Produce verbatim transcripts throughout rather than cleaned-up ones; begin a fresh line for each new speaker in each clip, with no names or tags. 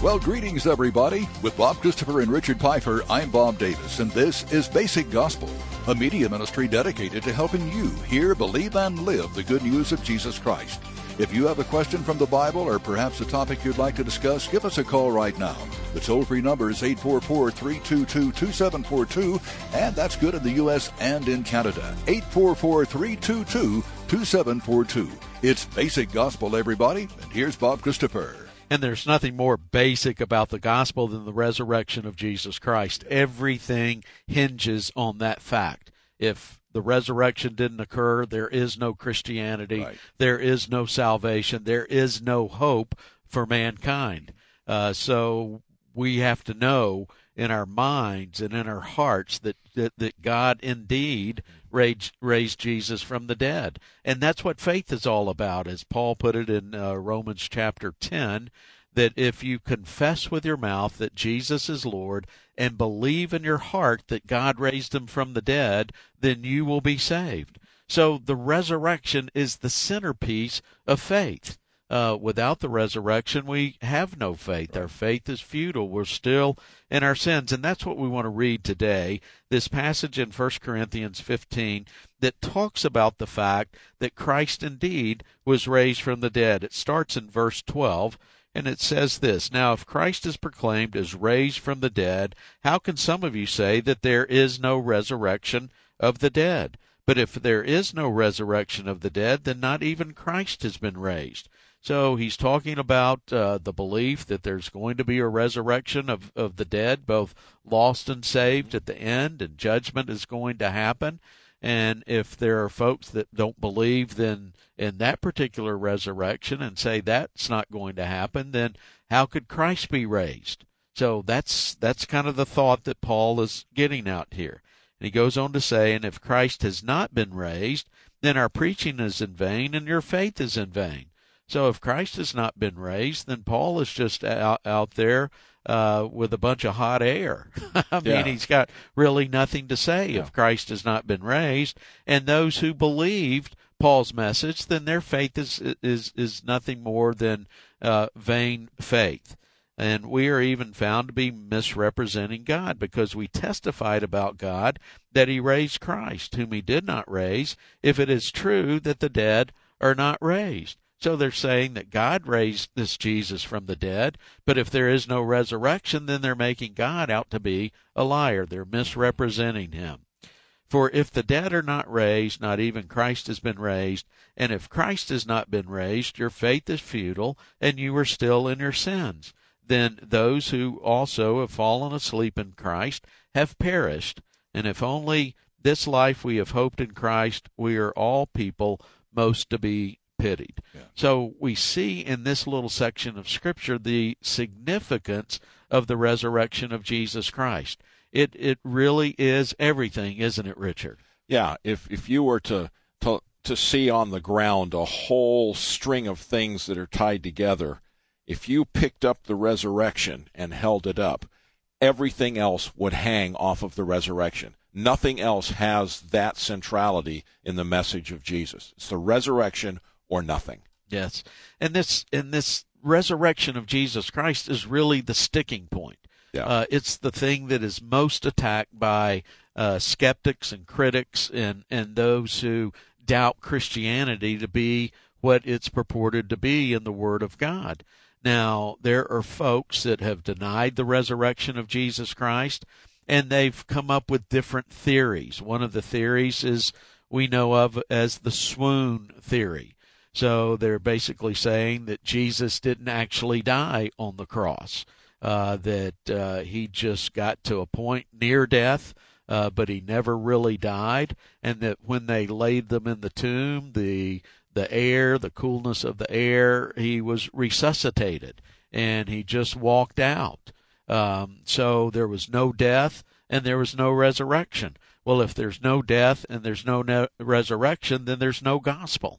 Well, greetings, everybody. With Bob Christopher and Richard Pfeiffer, I'm Bob Davis, and this is Basic Gospel, a media ministry dedicated to helping you hear, believe, and live the good news of Jesus Christ. If you have a question from the Bible or perhaps a topic you'd like to discuss, give us a call right now. The toll-free number is eight four four, three two two, two seven four two, and that's good in the U S and in Canada. eight four four, three two two, two seven four two. It's Basic Gospel, everybody, and here's Bob Christopher.
And there's nothing more basic about the gospel than the resurrection of Jesus Christ. Everything hinges on that fact. If the resurrection didn't occur, there is no Christianity, right. There is no salvation, there is no hope for mankind. Uh, so we have to know in our minds and in our hearts that, that, that God indeed raised, raised Jesus from the dead. And that's what faith is all about, as Paul put it in uh, Romans chapter ten, that if you confess with your mouth that Jesus is Lord and believe in your heart that God raised him from the dead, then you will be saved. So the resurrection is the centerpiece of faith. Uh, without the resurrection, we have no faith. Our faith is futile. We're still in our sins. And that's what we want to read today, this passage in First Corinthians fifteen that talks about the fact that Christ indeed was raised from the dead. It starts in verse twelve, and it says this, "Now if Christ is proclaimed as raised from the dead, how can some of you say that there is no resurrection of the dead? But if there is no resurrection of the dead, then not even Christ has been raised." So he's talking about uh, the belief that there's going to be a resurrection of, of the dead, both lost and saved at the end, and judgment is going to happen. And if there are folks that don't believe then in that particular resurrection and say that's not going to happen, then how could Christ be raised? So that's that's kind of the thought that Paul is getting out here. And he goes on to say, "And if Christ has not been raised, then our preaching is in vain and your faith is in vain." So if Christ has not been raised, then Paul is just out, out there uh, with a bunch of hot air. I mean, yeah. He's got really nothing to say yeah. if Christ has not been raised. And those who believed Paul's message, then their faith is is is nothing more than uh, vain faith. And we are even found to be misrepresenting God, because we testified about God that he raised Christ, whom he did not raise, if it is true that the dead are not raised. So they're saying that God raised this Jesus from the dead, but if there is no resurrection, then they're making God out to be a liar. They're misrepresenting him. "For if the dead are not raised, not even Christ has been raised. And if Christ has not been raised, your faith is futile, and you are still in your sins. Then those who also have fallen asleep in Christ have perished. And if only this life we have hoped in Christ, we are all people most to be pitied." Yeah. So we see in this little section of Scripture the significance of the resurrection of Jesus Christ. It it really is everything, isn't it, Richard?
Yeah, if if you were to, to, to see on the ground a whole string of things that are tied together, if you picked up the resurrection and held it up, everything else would hang off of the resurrection. Nothing else has that centrality in the message of Jesus. It's the resurrection or nothing.
Yes. And this and this resurrection of Jesus Christ is really the sticking point. Yeah. Uh, it's the thing that is most attacked by uh, skeptics and critics and, and those who doubt Christianity to be what it's purported to be in the Word of God. Now, there are folks that have denied the resurrection of Jesus Christ, and they've come up with different theories. One of the theories is we know of as the swoon theory. So they're basically saying that Jesus didn't actually die on the cross, uh, that uh, he just got to a point near death, uh, but he never really died, and that when they laid them in the tomb, the the air, the coolness of the air, he was resuscitated, and he just walked out. Um, so there was no death, and there was no resurrection. Well, if there's no death and there's no ne- resurrection, then there's no gospel.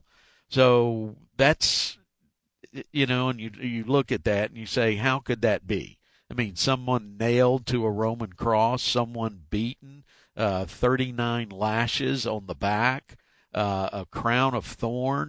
So that's, you know, and you you look at that and you say, how could that be? I mean, someone nailed to a Roman cross, someone beaten, uh, thirty-nine lashes on the back, uh, a crown of thorns.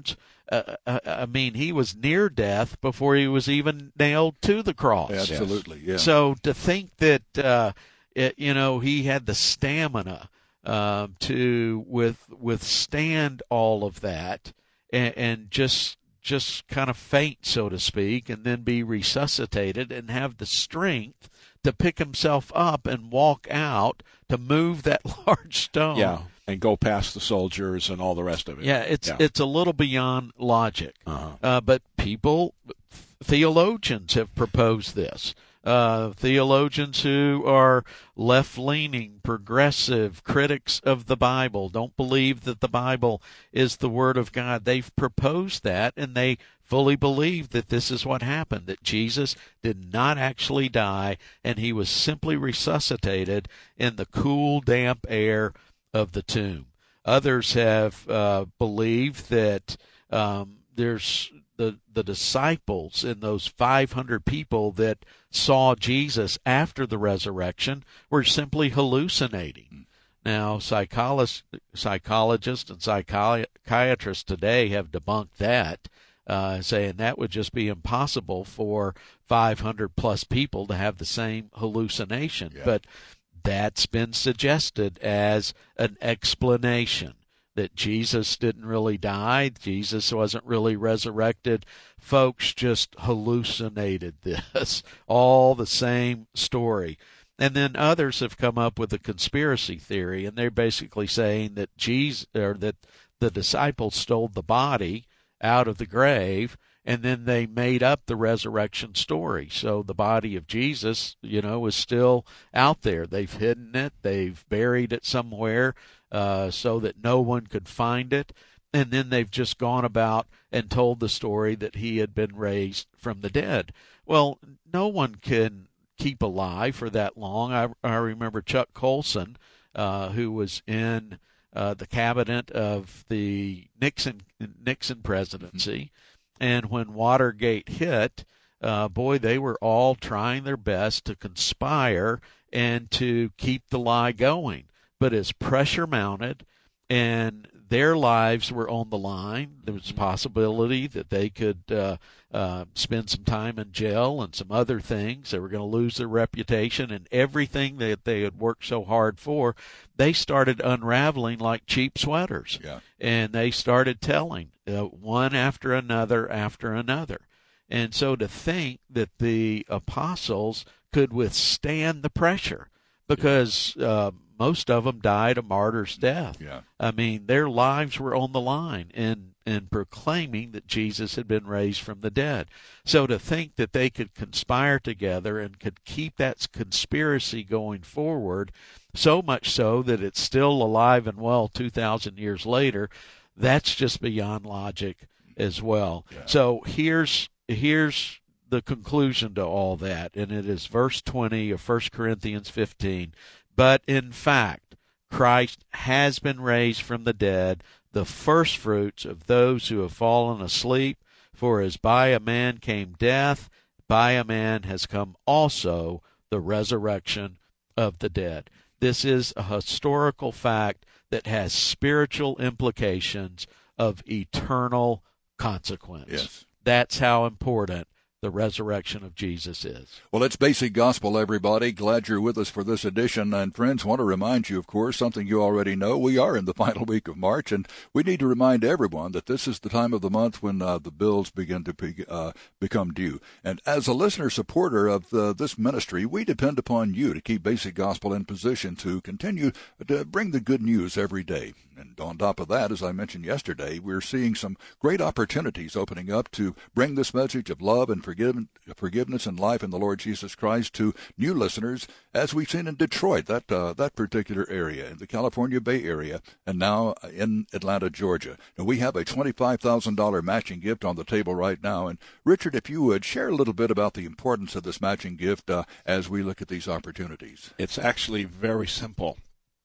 uh, I mean, he was near death before he was even nailed to the cross.
Absolutely, yeah.
So to think that, uh, it, you know, he had the stamina uh, to with withstand all of that and, and just just kind of faint, so to speak, and then be resuscitated and have the strength to pick himself up and walk out to move that large stone.
Yeah, and go past the soldiers and all the rest of it.
Yeah, it's
yeah.
it's a little beyond logic.
Uh-huh.
Uh, but people, theologians have proposed this. Uh, theologians who are left-leaning, progressive, critics of the Bible, don't believe that the Bible is the Word of God. They've proposed that, and they fully believe that this is what happened, that Jesus did not actually die, and he was simply resuscitated in the cool, damp air of the tomb. Others have uh, believed that um, there's the the disciples and those five hundred people that saw Jesus after the resurrection were simply hallucinating. Now, psychologists, psychologists and psychiatrists today have debunked that, uh, saying that would just be impossible for five hundred plus people to have the same hallucination.
Yeah.
But that's been suggested as an explanation that Jesus didn't really die, Jesus wasn't really resurrected. Folks just hallucinated this, all the same story. And then others have come up with a conspiracy theory, and they're basically saying that Jesus, or that the disciples stole the body out of the grave, and then they made up the resurrection story. So the body of Jesus, you know, is still out there. They've hidden it, they've buried it somewhere, Uh, so that no one could find it, and then they've just gone about and told the story that he had been raised from the dead. Well, no one can keep alive for that long. I, I remember Chuck Colson, uh, who was in uh, the cabinet of the Nixon Nixon presidency, and when Watergate hit, uh, boy, they were all trying their best to conspire and to keep the lie going. But as pressure mounted and their lives were on the line, there was a possibility that they could uh, uh, spend some time in jail and some other things. They were going to lose their reputation and everything that they had worked so hard for. They started unraveling like cheap sweaters.
Yeah.
And they started telling uh, one after another after another. And so to think that the apostles could withstand the pressure, because uh, most of them died a martyr's death.
Yeah.
I mean, their lives were on the line in, in proclaiming that Jesus had been raised from the dead. So to think that they could conspire together and could keep that conspiracy going forward, so much so that it's still alive and well two thousand years later, that's just beyond logic as well.
Yeah.
So here's here's the conclusion to all that, and it is verse twenty of First Corinthians fifteen. But in fact, Christ has been raised from the dead, the firstfruits of those who have fallen asleep. For as by a man came death, by a man has come also the resurrection of the dead. This is a historical fact that has spiritual implications of eternal consequence.
Yes.
That's how important the resurrection of Jesus is.
Well, it's Basic Gospel, everybody. Glad you're with us for this edition. And friends, want to remind you, of course, something you already know. We are in the final week of March, and we need to remind everyone that this is the time of the month when uh, the bills begin to be, uh, become due. And as a listener supporter of uh, this ministry, we depend upon you to keep Basic Gospel in position to continue to bring the good news every day. And on top of that, as I mentioned yesterday, we're seeing some great opportunities opening up to bring this message of love and forgive, forgiveness and life in the Lord Jesus Christ to new listeners, as we've seen in Detroit, that uh, that particular area, in the California Bay Area, and now in Atlanta, Georgia. Now, we have a twenty-five thousand dollars matching gift on the table right now. And Richard, if you would share a little bit about the importance of this matching gift uh, as we look at these opportunities.
It's actually very simple.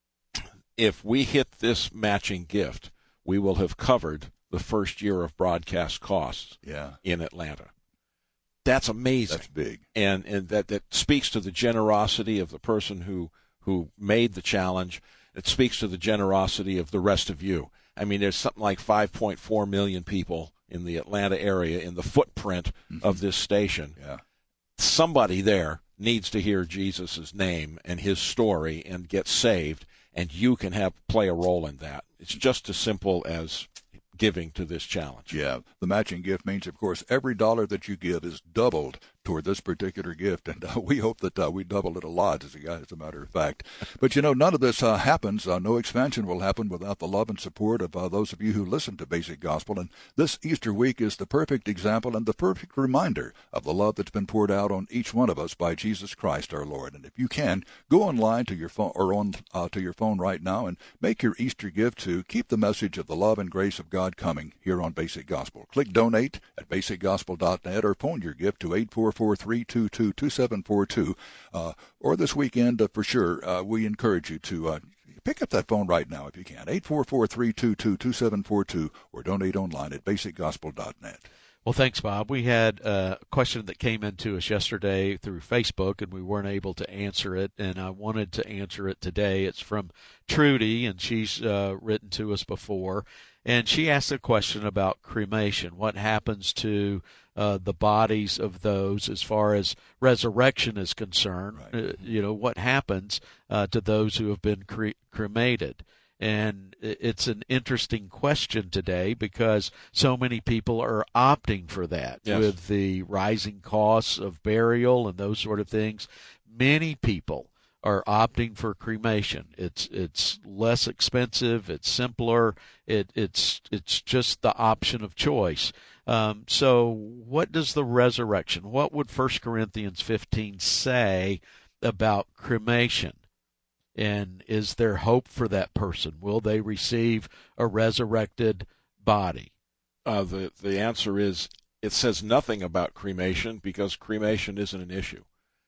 If we hit this matching gift, we will have covered the first year of broadcast costs
yeah.
in Atlanta. That's amazing.
That's big.
And and that, that speaks to the generosity of the person who, who made the challenge. It speaks to the generosity of the rest of you. I mean, there's something like five point four million people in the Atlanta area, in the footprint mm-hmm. of this station,
yeah.
somebody there needs to hear Jesus' name and his story and get saved, and you can have play a role in that. It's just as simple as giving to this challenge.
Yeah, the matching gift means, of course, every dollar that you give is doubled toward this particular gift, and uh, we hope that uh, we double it a lot, as a, as a matter of fact. But, you know, none of this uh, happens, uh, no expansion will happen without the love and support of uh, those of you who listen to Basic Gospel, and this Easter week is the perfect example and the perfect reminder of the love that's been poured out on each one of us by Jesus Christ our Lord. And if you can, go online to your phone or on uh, to your phone right now and make your Easter gift to keep the message of the love and grace of God coming here on Basic Gospel. Click Donate at basic gospel dot net or phone your gift to eight four four, three two two, two seven four two. Uh, or this weekend, uh, for sure, uh, we encourage you to uh, pick up that phone right now if you can, eight four four, three two two, two seven four two, or donate online at basic gospel dot net.
Well, thanks, Bob. We had a question that came into us yesterday through Facebook, and we weren't able to answer it, and I wanted to answer it today. It's from Trudy, and she's uh, written to us before, and she asked a question about cremation. What happens to uh, the bodies of those as far as resurrection is concerned?
Right.
Uh, you know, what happens uh, to those who have been cre- cremated? And it's an interesting question today because so many people are opting for that.
Yes.
With the rising costs of burial and those sort of things. Many people are opting for cremation. It's it's less expensive. It's simpler. It it's it's just the option of choice. Um, so, what does the resurrection? What would First Corinthians fifteen say about cremation? And is there hope for that person? Will they receive a resurrected body?
Uh, the the answer is it says nothing about cremation because cremation isn't an issue.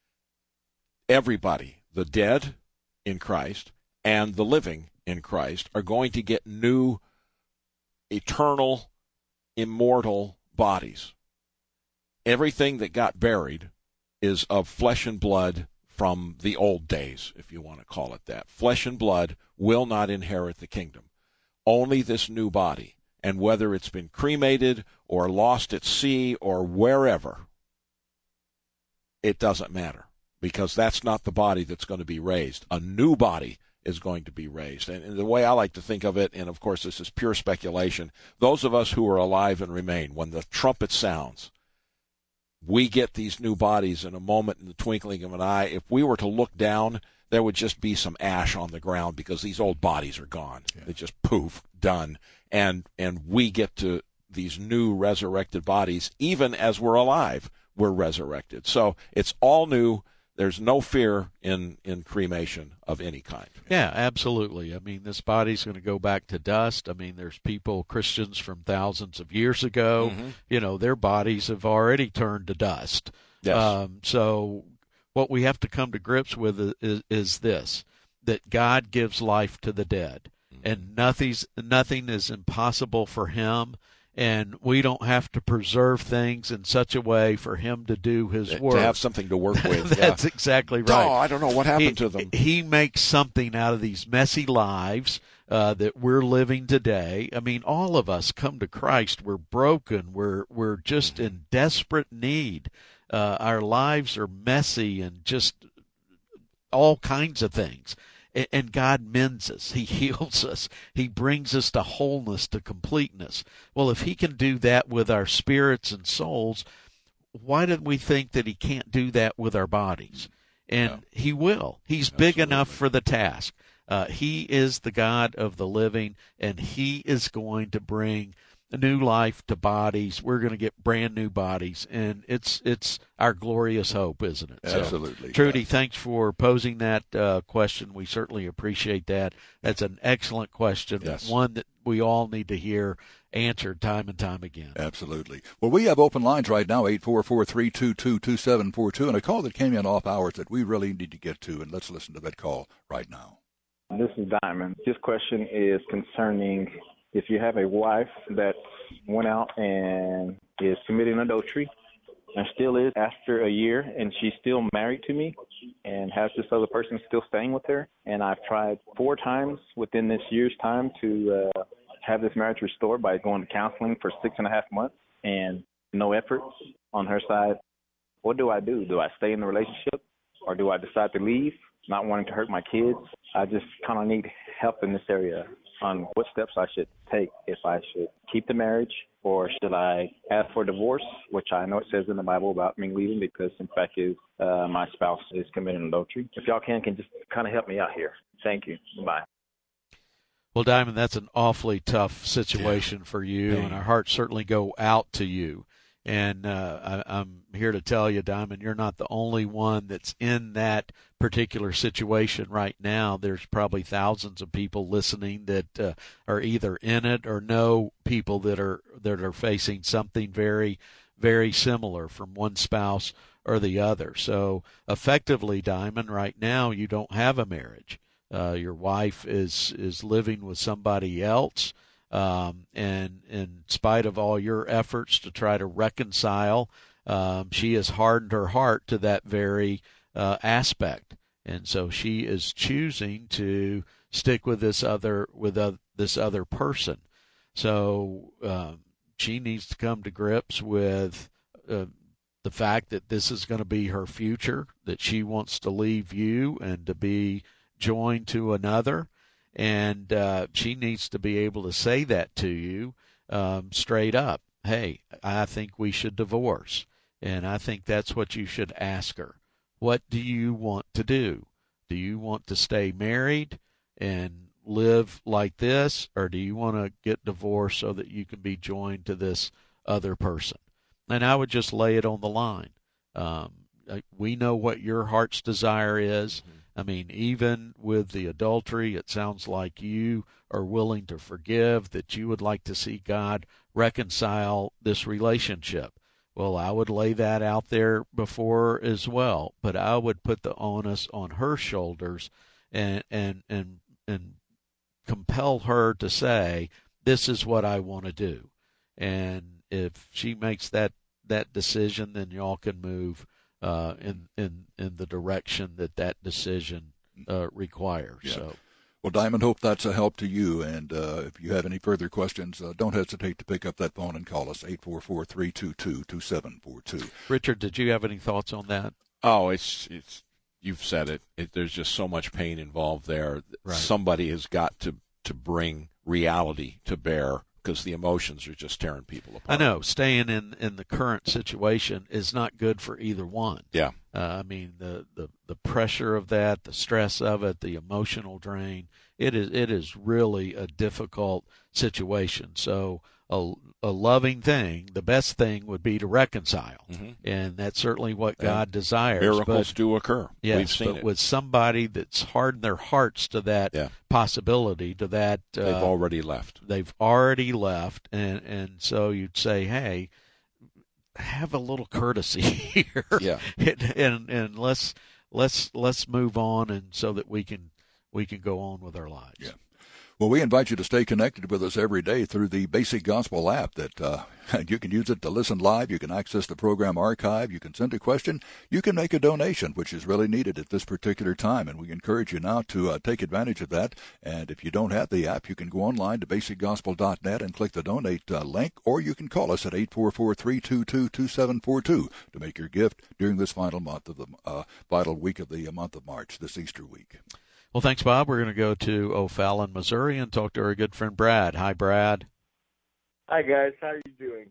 Everybody, the dead in Christ and the living in Christ, are going to get new, eternal, immortal bodies. Everything that got buried is of flesh and blood from the old days, if you want to call it that. Flesh and blood will not inherit the kingdom. Only this new body. And whether it's been cremated or lost at sea or wherever, it doesn't matter because that's not the body that's going to be raised. A new body is going to be raised. And, and the way I like to think of it, and of course this is pure speculation, those of us who are alive and remain, when the trumpet sounds, we get these new bodies in a moment, in the twinkling of an eye. If we were to look down, there would just be some ash on the ground because these old bodies are gone. Yeah. They just poof, done. And and we get to these new resurrected bodies. Even as we're alive, we're resurrected. So it's all new. There's no fear in, in cremation of any kind.
Yeah, absolutely. I mean, this body's going to go back to dust. I mean, there's people, Christians from thousands of years ago, mm-hmm. you know, their bodies have already turned to dust.
Yes.
Um, so what we have to come to grips with is, is this, that God gives life to the dead, mm-hmm. and nothing's, nothing is impossible for him. And we don't have to preserve things in such a way for him to do his work.
To have something to work with.
That's
yeah.
exactly right.
Oh, I don't know what happened
he,
to them.
He makes something out of these messy lives uh, that we're living today. I mean, all of us come to Christ. We're broken. We're we're just mm-hmm. in desperate need. Uh, our lives are messy and just all kinds of things. And God mends us. He heals us. He brings us to wholeness, to completeness. Well, if he can do that with our spirits and souls, why don't we think that he can't do that with our bodies? And
no.
he will. He's
Absolutely.
Big enough for the task. Uh, he is the God of the living, and he is going to bring a new life to bodies. We're going to get brand new bodies, and it's it's our glorious hope, isn't it?
Absolutely.
So, Trudy,
yes.
thanks for posing that uh, question. We certainly appreciate that. That's an excellent question,
yes.
one that we all need to hear answered time and time again.
Absolutely. Well, we have open lines right now, eight four four, three two two, two seven four two, and a call that came in off hours that we really need to get to, and let's listen to that call right now.
This is Diamond. This question is concerning if you have a wife that went out and is committing adultery and still is after a year, and she's still married to me and has this other person still staying with her, and I've tried four times within this year's time to uh, have this marriage restored by going to counseling for six and a half months and no efforts on her side. What do I do? Do I stay in the relationship, or do I decide to leave, not wanting to hurt my kids? I just kind of need help in this area on what steps I should take, if I should keep the marriage or should I ask for divorce, which I know it says in the Bible about me leaving because, in fact, is uh, my spouse is committing adultery. If y'all can, can just kind of help me out here. Thank you. Bye.
Well, Diamond, that's an awfully tough situation yeah. for you, yeah. and our hearts certainly go out to you. And uh, I, I'm here to tell you, Diamond, you're not the only one that's in that particular situation right now. There's probably thousands of people listening that uh, are either in it or know people that are that are facing something very, very similar from one spouse or the other. So effectively, Diamond, right now you don't have a marriage. Uh, your wife is is living with somebody else. Um, and in spite of all your efforts to try to reconcile, um, she has hardened her heart to that very uh, aspect, and so she is choosing to stick with this other with uh, this other person. So um, she needs to come to grips with uh, the fact that this is going to be her future, that she wants to leave you and to be joined to another. And uh, she needs to be able to say that to you um, straight up. Hey, I think we should divorce. And I think that's what you should ask her. What do you want to do? Do you want to stay married and live like this, or do you want to get divorced so that you can be joined to this other person? And I would just lay it on the line. Um, we know what your heart's desire is. Mm-hmm. I mean, even with the adultery, it sounds like you are willing to forgive, that you would like to see God reconcile this relationship. Well, I would lay that out there before as well, but I would put the onus on her shoulders and and and and compel her to say, this is what I want to do. And if she makes that, that decision, then y'all can move Uh, in in in the direction that that decision uh, requires.
Yeah.
So,
well, Diamond, hope that's a help to you. And uh, if you have any further questions, uh, don't hesitate to pick up that phone and call us eight four four, three two two, two seven four two.
Richard, did you have any thoughts on that?
Oh, it's it's you've said it. it there's just so much pain involved there. Right. Somebody has got to to bring reality to bear, because the emotions are just tearing people apart.
I know. Staying in, in the current situation is not good for either one.
Yeah.
Uh, I mean, the, the, the pressure of that, the stress of it, the emotional drain, it is it is really a difficult situation. So a, a loving thing, the best thing would be to reconcile. Mm-hmm. And that's certainly what and God desires.
Miracles
but,
do occur.
Yes,
We've seen
but
it.
with somebody that's hardened their hearts to that
yeah.
possibility, to that... Uh,
they've already left.
They've already left. And, and so you'd say, hey, have a little courtesy here.
Yeah.
and, and, and let's, let's, let's move on, and so that we can, we can go on with our lives.
Yeah. Well, we invite you to stay connected with us every day through the Basic Gospel app. That uh, you can use it to listen live. You can access the program archive. You can send a question. You can make a donation, which is really needed at this particular time. And we encourage you now to uh, take advantage of that. And if you don't have the app, you can go online to basic gospel dot net and click the donate uh, link, or you can call us at eight four four, three two two, two seven four two to make your gift during this final month of the uh, vital week of the month of March, this Easter week.
Well, thanks, Bob. We're going to go to O'Fallon, Missouri, and talk to our good friend Brad. Hi, Brad.
Hi, guys. How are you doing?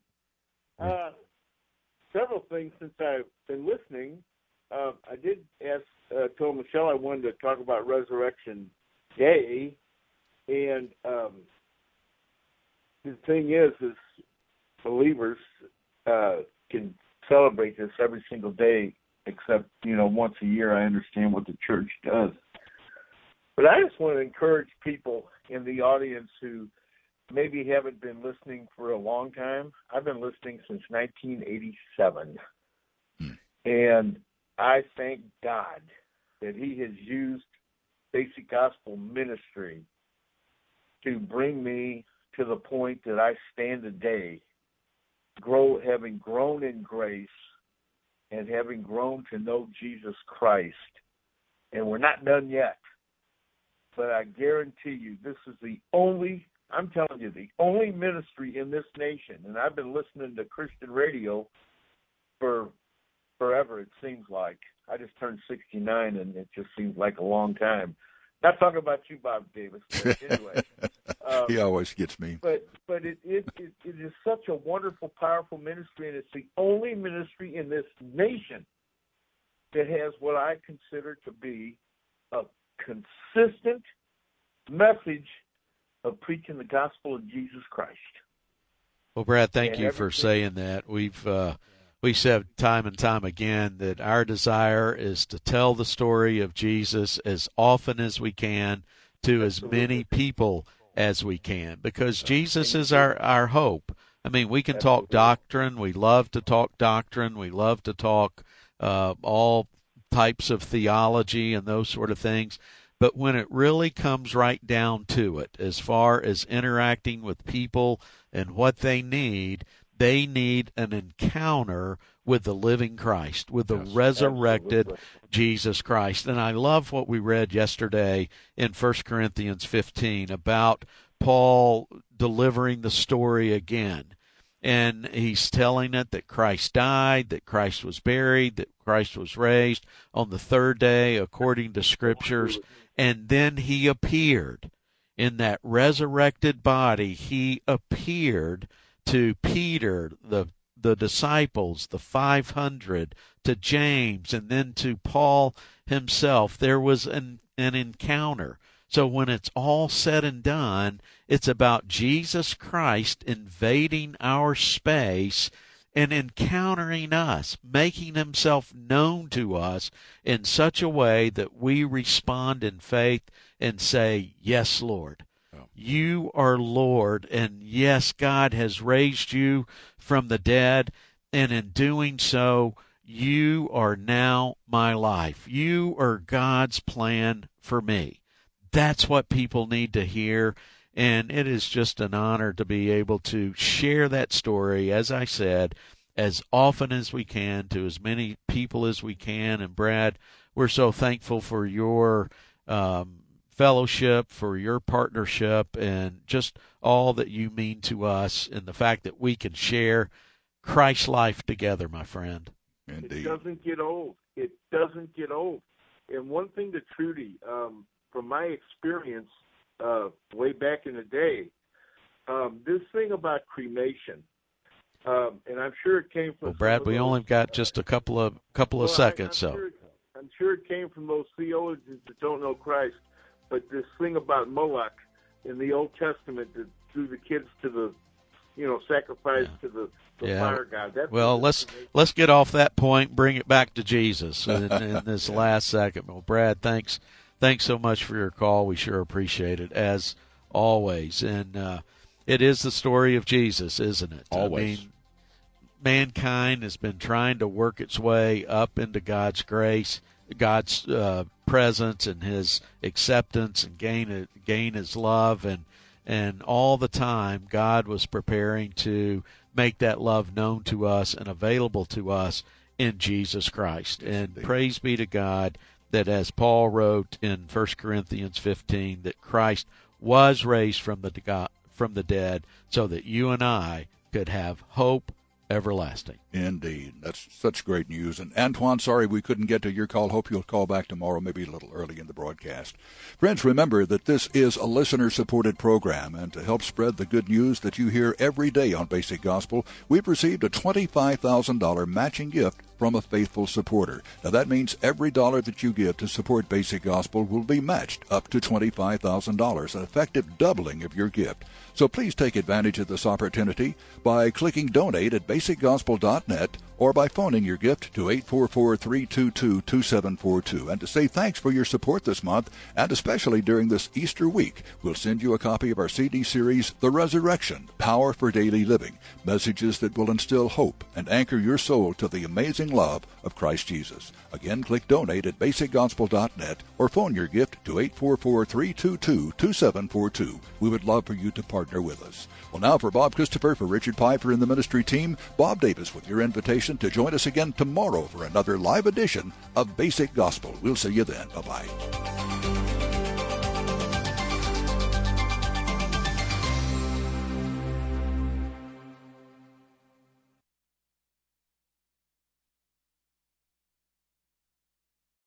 Uh, several things since I've been listening. Uh, I did ask, uh, told Michelle I wanted to talk about Resurrection Day, and um, the thing is, is believers uh, can celebrate this every single day, except, you know, once a year. I understand what the church does. But I just want to encourage people in the audience who maybe haven't been listening for a long time. I've been listening since nineteen eighty-seven. Hmm. And I thank God that he has used Basic Gospel Ministry to bring me to the point that I stand today, grow, having grown in grace and having grown to know Jesus Christ. And we're not done yet. But I guarantee you, this is the only I'm telling you, the only ministry in this nation, and I've been listening to Christian radio for forever, it seems like. I just turned sixty-nine, and it just seems like a long time. Not talking about you, Bob Davis, but anyway. Um,
he always gets me.
But but it, it, it, it is such a wonderful, powerful ministry, and it's the only ministry in this nation that has what I consider to be a consistent message of preaching the gospel of Jesus Christ.
Well, Brad, thank
and
you for saying that. We've uh, we said time and time again that our desire is to tell the story of Jesus as often as we can to as many people as we can, because Jesus is our, our hope. I mean, we can talk doctrine. We love to talk doctrine. We love to talk uh, all types of theology and those sort of things. But when it really comes right down to it, as far as interacting with people and what they need, they need an encounter with the living Christ, with the yes, resurrected absolutely. Jesus Christ. And I love what we read yesterday in First Corinthians fifteen about Paul delivering the story again. And he's telling it that Christ died, that Christ was buried, that Christ was raised on the third day according to Scriptures, and then he appeared. In that resurrected body, he appeared to Peter, the the disciples, the five hundred, to James, and then to Paul himself. There was an, an encounter. So when it's all said and done, it's about Jesus Christ invading our space and encountering us, making himself known to us in such a way that we respond in faith and say, yes, Lord. You are Lord, and yes, God has raised you from the dead, and in doing so, you are now my life. You are God's plan for me. That's what people need to hear, and it is just an honor to be able to share that story, as I said, as often as we can to as many people as we can. And Brad, we're so thankful for your um, fellowship, for your partnership, and just all that you mean to us, and the fact that we can share Christ's life together, my friend.
Indeed. It doesn't get old. It doesn't get old. And one thing to Trudy, um, from my experience uh, way back in the day, um, this thing about cremation, um, and I'm sure it came from.
Well, Brad, we those, only got just a couple of couple
well,
of seconds,
I, I'm
so
sure, I'm sure it came from those theologians that don't know Christ. But this thing about Moloch in the Old Testament that drew the kids to the, you know, sacrifice yeah. to the, the yeah. fire god. That's
well, let's let's get off that point, bring it back to Jesus in, in this yeah. last second. Well, Brad, thanks thanks so much for your call. We sure appreciate it, as always. And uh, it is the story of Jesus, isn't it?
Always.
I mean, mankind has been trying to work its way up into God's grace, God's uh, presence, and his acceptance, and gain gain his love, and and all the time God was preparing to make that love known to us and available to us in Jesus Christ. And praise be to God that, as Paul wrote in First Corinthians fifteen, that Christ was raised from the from the dead so that you and I could have hope everlasting.
Indeed. That's such great news. And Antoine, sorry we couldn't get to your call. Hope you'll call back tomorrow, maybe a little early in the broadcast. Friends, remember that this is a listener-supported program, and to help spread the good news that you hear every day on Basic Gospel, we've received a twenty-five thousand dollars matching gift from a faithful supporter. Now, that means every dollar that you give to support Basic Gospel will be matched up to twenty-five thousand dollars, an effective doubling of your gift. So please take advantage of this opportunity by clicking Donate at basic gospel dot net or by phoning your gift to eight four four, three two two, two seven four two. And to say thanks for your support this month, and especially during this Easter week, we'll send you a copy of our C D series, The Resurrection, Power for Daily Living, messages that will instill hope and anchor your soul to the amazing love of Christ Jesus. Again, click Donate at basic gospel dot net or phone your gift to eight four four, three two two, two seven four two. We would love for you to partner with us. Well, now for Bob Christopher, for Richard Piper and the ministry team, Bob Davis with your invitation to join us again tomorrow for another live edition of Basic Gospel. We'll see you then. Bye-bye.